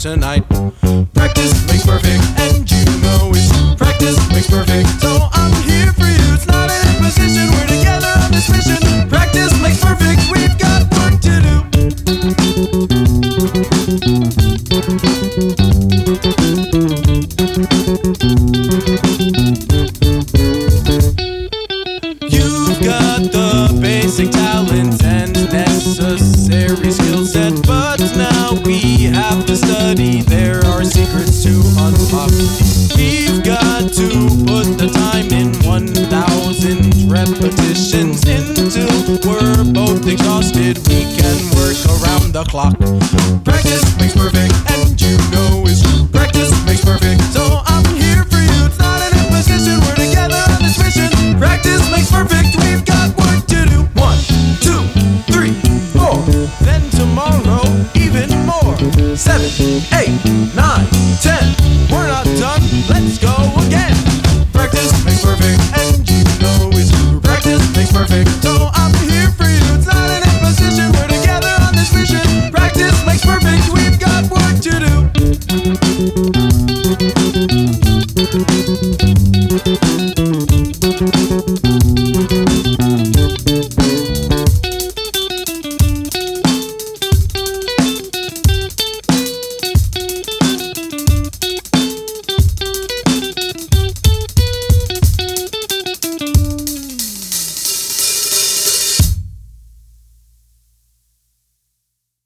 tonight. Practice makes perfect, and you know it. Practice makes perfect, so I'm here for you. It's not an imposition, we're together on this mission. Practice makes perfect, we've got work to do. You've got the basic talents and necessary skill set, but now we have to study. There are secrets to unlock. We've got to put the time in 1,000 repetitions until we're both exhausted. We can work around the clock.